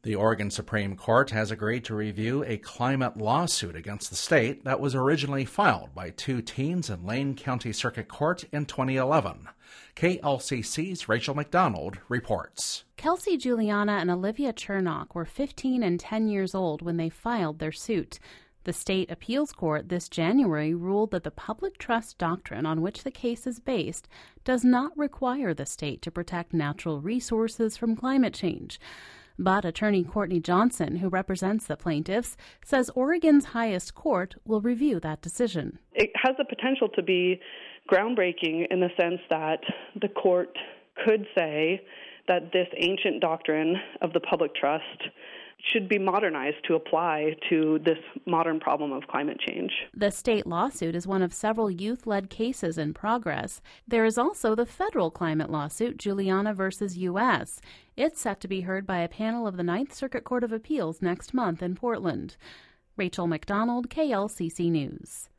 The Oregon Supreme Court has agreed to review a climate lawsuit against the state that was originally filed by two teens in Lane County Circuit Court in 2011. KLCC's Rachel McDonald reports. Kelsey Juliana and Olivia Chernock were 15 and 10 years old when they filed their suit. The state appeals court this January ruled that the public trust doctrine on which the case is based does not require the state to protect natural resources from climate change. But attorney Courtney Johnson, who represents the plaintiffs, says Oregon's highest court will review that decision. It has the potential to be groundbreaking in the sense that the court could say that this ancient doctrine of the public trust should be modernized to apply to this modern problem of climate change. The state lawsuit is one of several youth-led cases in progress. There is also the federal climate lawsuit, Juliana versus U.S. It's set to be heard by a panel of the Ninth Circuit Court of Appeals next month in Portland. Rachel McDonald, KLCC News.